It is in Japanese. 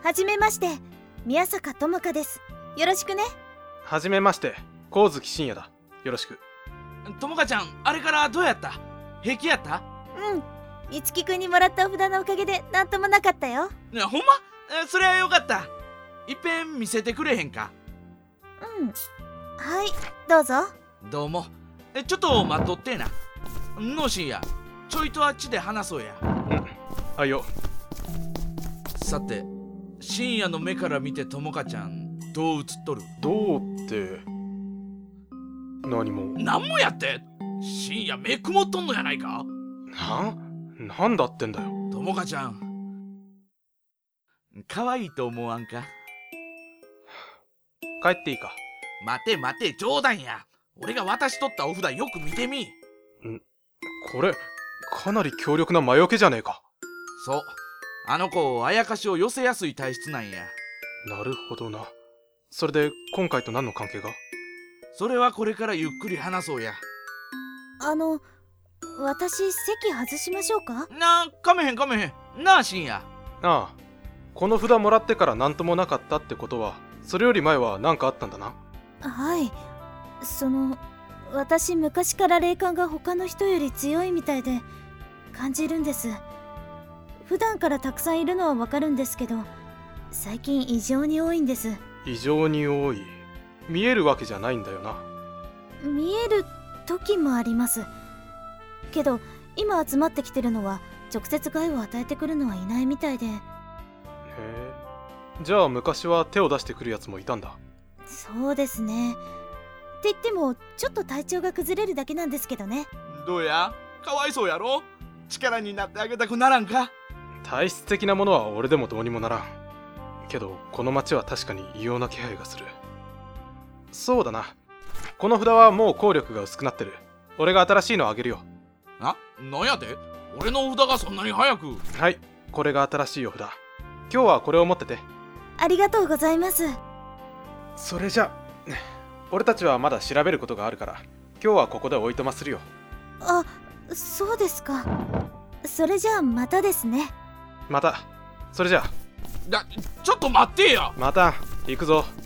はじめまして、宮坂智香です。よろしくね。 はじめまして、光月信也だ。よろしく。 智香ちゃん、あれからどうやった？平気やった？ うん、いつきくんにもらったお札のおかげでなんともなかったよ。 ほんま？それはよかった。いっぺん見せてくれへんか？ はい、どうぞ。 どうも。ちょっと待っとってな。の深夜、ちょいとあっちで話そうや。 あいよ。 さて、深夜の目から見て智香ちゃんどう映っとる？ どうって何も。 なんもやって。深夜目曇っとんのやないか？ なんだってんだよ。 智香ちゃん、可愛いと思わんか？ 帰っていいか？ 待て待て、冗談や。俺が渡しとったお札よく見てみ。 これかなり強力な魔除けじゃねえか。 そう、あの子あやかしを寄せやすい体質なんや。 なるほどな。それで今回と何の関係が？ それはこれからゆっくり話そうや。 私席外しましょうか？ かめへんなあ深夜。 ああ、この札もらってから何ともなかったってことは、それより前は何かあったんだな。 はい、私昔から霊感が他の人より強いみたいで感じるんです。普段からたくさんいるのはわかるんですけど、最近異常に多いんです。 異常に多い？見えるわけじゃないんだよな。 見える時もありますけど、今集まってきてるのは直接害を与えてくるのはいないみたいで。 へえ、じゃあ昔は手を出してくるやつもいたんだ。 そうですね。って言ってもちょっと体調が崩れるだけなんですけどね。 どうや？かわいそうやろ？力になってあげたくならんか？ 体質的なものは俺でもどうにもならんけど、この町は確かに異様な気配がする。そうだな、この札はもう効力が薄くなってる。俺が新しいのあげるよ。 なんやて？俺のお札がそんなに早く？ はい、これが新しいお札。今日はこれを持ってて。 ありがとうございます。 それじゃ俺たちはまだ調べることがあるから、今日はここでおいとまするよ。 あ、そうですか。それじゃあまたですね。 また。それじゃあ。 ちょっと待ってや。 また行くぞ。